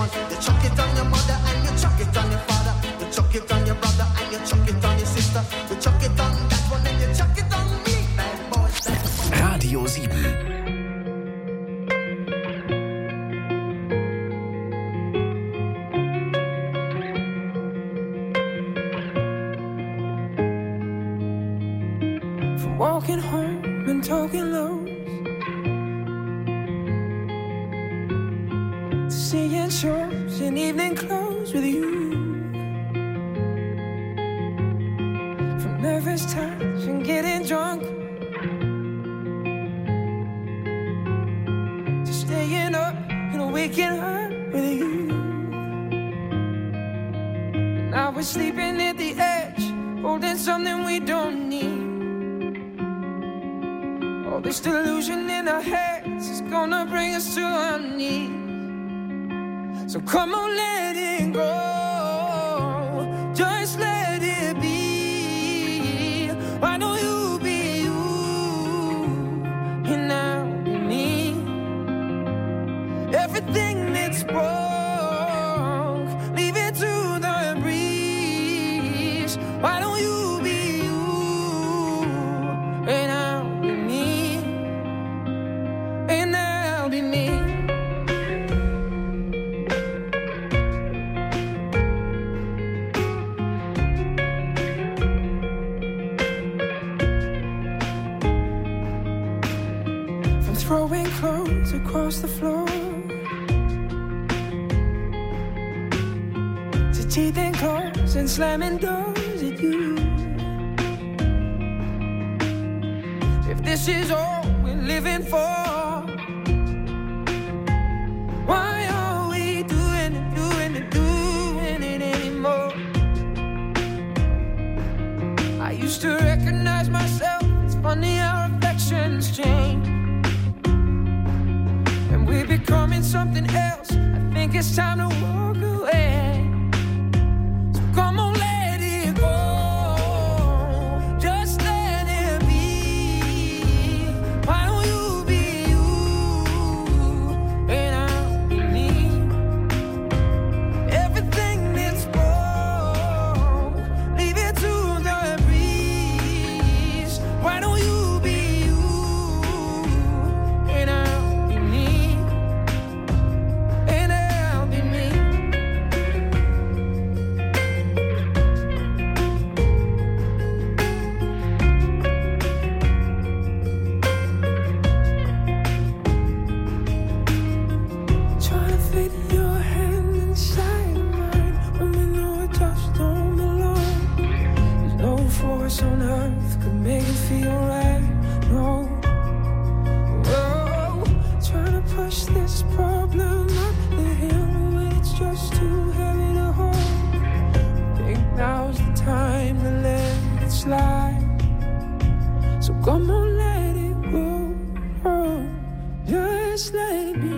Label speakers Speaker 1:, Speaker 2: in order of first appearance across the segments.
Speaker 1: one. You chuck it on your mother and you chuck it on your father. You chuck it on your brother and you chuck it on your sister. You chuck it on that one and you chuck it on me. Bad boys.
Speaker 2: Radio 7.
Speaker 3: Walking home and talking lows, seeing shows in evening clothes with you, from nervous touch and getting drunk, to staying up and waking up with you. Now we're sleeping at the edge, holding something we don't need. All this delusion in our heads is gonna bring us to our knees. So come on, let it go. Just let it be. Why don't you be you? And I'll be me. Everything that's broke, leave it to the breeze. Why don't you be you? And I'll be me. And I'll be me. From throwing clothes across the floor to teeth and claws and slamming doors at you. If this is all we're living for, why are we doing it anymore? I used to recognize myself. It's funny how affections change, and we're becoming something else. I think it's time to walk away. So come on, let it go. Just let it be. Why don't you be you? And I'll be me. Everything that's broke, leave it to the breeze. Why don't you be you? And I'll be me. And I'll be me. Trying to fit your hand inside of mine when we know it just don't belong. There's no force on earth could make it feel right. No. Whoa. Trying to push this problem up the hill when it's just too heavy to hold. Think now's the time to let it slide. So come on, let it go. Oh, just let it be.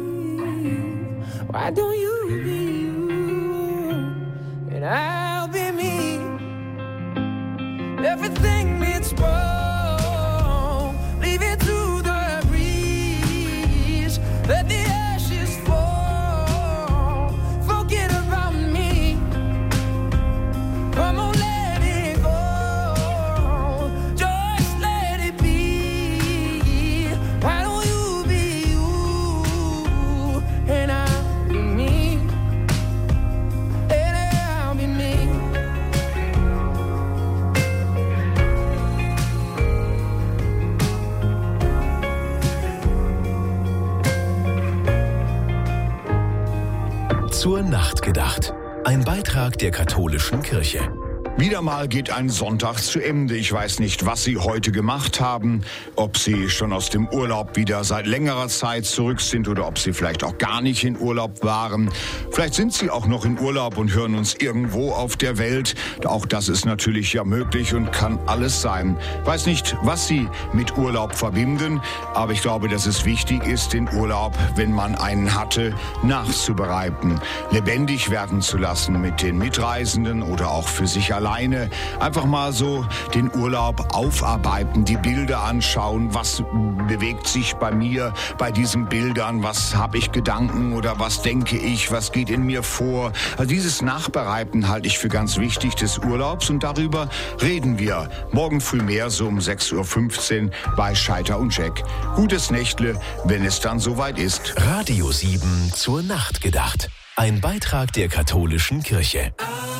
Speaker 3: Why don't you be you? And I'll be me. Everything that's wrong, leave it to the breeze. Let the ashes fall. Forget about me. Come on, let it go. Just let it be. Why don't you be you? And I'll be me. And I'll be me.
Speaker 2: Zur Nacht gedacht. Ein Beitrag der katholischen Kirche.
Speaker 4: Wieder mal geht ein Sonntag zu Ende. Ich weiß nicht, was Sie heute gemacht haben, ob Sie schon aus dem Urlaub wieder seit längerer Zeit zurück sind oder ob Sie vielleicht auch gar nicht in Urlaub waren. Vielleicht sind Sie auch noch in Urlaub und hören uns irgendwo auf der Welt. Auch das ist natürlich ja möglich und kann alles sein. Ich weiß nicht, was Sie mit Urlaub verbinden, aber ich glaube, dass es wichtig ist, den Urlaub, wenn man einen hatte, nachzubereiten, lebendig werden zu lassen mit den Mitreisenden oder auch für sich allein. alleine einfach mal so den Urlaub aufarbeiten, die Bilder anschauen, was bewegt sich bei mir bei diesen Bildern, was habe ich Gedanken oder was denke ich, was geht in mir vor. Also dieses Nachbereiten halte ich für ganz wichtig des Urlaubs und darüber reden wir morgen früh mehr, so um 6.15 Uhr bei Scheiter und Jack. Gutes Nächtle, wenn es dann soweit ist.
Speaker 2: Radio 7 zur Nacht gedacht. Ein Beitrag der katholischen Kirche.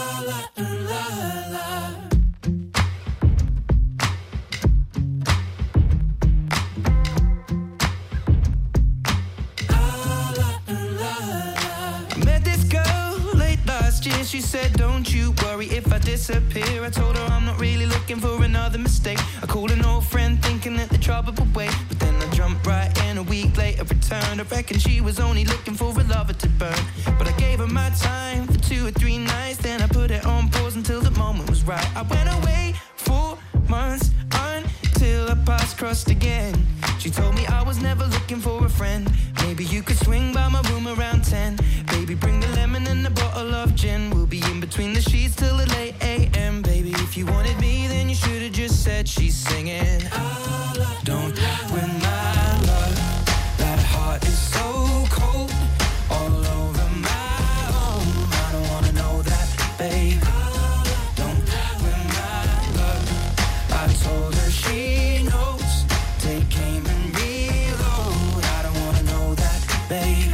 Speaker 3: She said, don't you worry if I disappear. I told her I'm not really looking for another mistake. I called an old friend thinking that the trouble would wait, but then I jumped right in. A week later returned. I reckon she was only looking for a lover to burn, but I gave her my time for 2 or 3 nights. Then I put it on pause until the moment was right. I went away 4 months until our paths crossed again. She told me I was never looking for a friend. Maybe you could swing by my room around 10. Baby, bring the lemon and a bottle of gin. We'll be in between the sheets till the late a.m. Baby, if you wanted me, then you should have just said she's singing. Don't win my love. That heart is so cold, all over my own. I don't wanna know that, babe. Don't win my love. I told her she knows. Take aim and reload. I don't wanna know that, babe.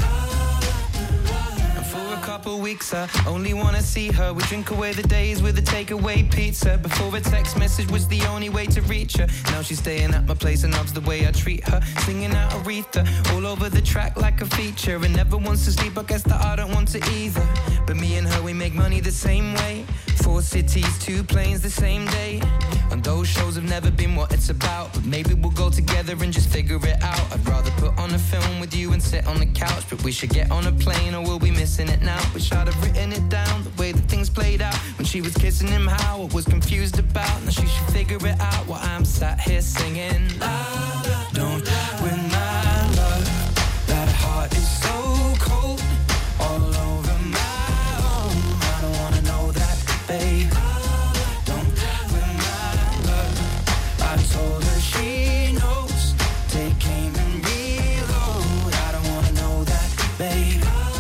Speaker 3: And for a couple weeks I only wanna see her. We drink away the days with a takeaway pizza. Before a text message was the only way to reach her. Now she's staying at my place and loves the way I treat her. Singing out Aretha all over the track like a feature. And never wants to sleep, I guess that I don't want to either. But me and her, we make money the same way. 4 cities, 2 planes the same day. And those shows have never been what it's about, but maybe we'll go together and just figure it out. I'd rather put on a film with you and sit on the couch, but we should get on a plane or we'll be missing it now. Wish I'd have written it down, the way that things played out when she was kissing him, how I was confused about. Now she should figure it out while I'm sat here singing. Don't win my love. That heart is so cold, all over my own. I don't wanna know that, babe. Don't win my love. I told her she knows. Take aim and reload. I don't wanna know that, babe.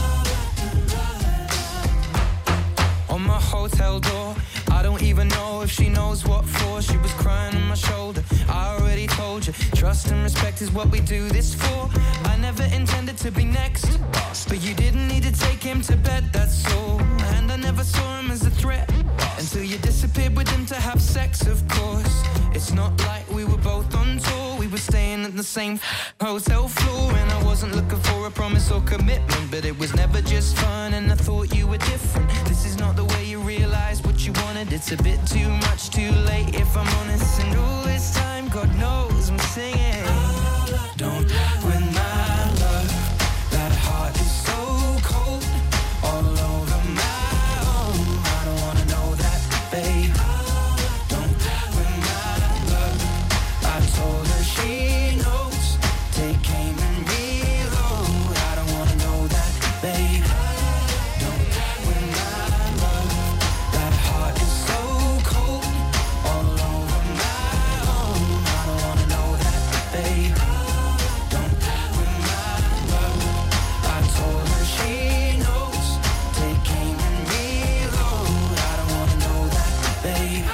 Speaker 3: On my hotel door, I don't even know if she knows what for. She was crying on my shoulder. I already told you, trust and respect is what we do this for. I never intended to be next, but you didn't need to take him to bed, that's all. And I never saw him as a threat until you disappeared with him to have sex, of course. It's not like we were both on tour. We were staying at the same hotel floor. And I wasn't looking for a promise or commitment, but it was never just fun and I thought you were different. This is not the way you realize what you wanted. It's a bit too much, too late if I'm honest. And all this time, God knows I'm singing. Don't win my love. That heart is so cold, all over my own. I don't wanna know that, babe. Don't win my love. I told her she knows. Take aim and reload. I don't wanna know that, babe. Don't win my love. That heart is so cold, all over my own. I don't wanna know that, babe. Don't win my love. I told her she knows. Take aim and reload. I don't wanna know that, babe.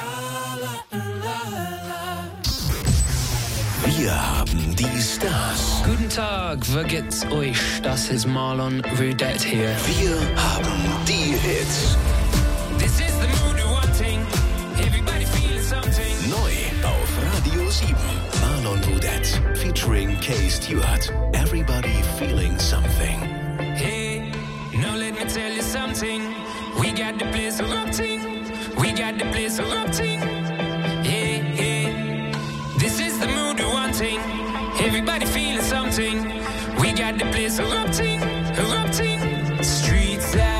Speaker 2: Wir haben die Stars.
Speaker 5: Guten Tag, wie geht's euch? Das ist Marlon Rudette hier.
Speaker 2: Wir haben die Hits.
Speaker 3: This is the mood you're wanting. Everybody feeling something.
Speaker 2: Neu auf Radio 7. Marlon Rudette featuring Kay Stewart. Everybody feeling something.
Speaker 3: Hey, now let me tell you something. We got the place erupting. We got the place erupting. Hey, hey, this is the mood you're wanting. Everybody feeling something. We got the place erupting, erupting. Streets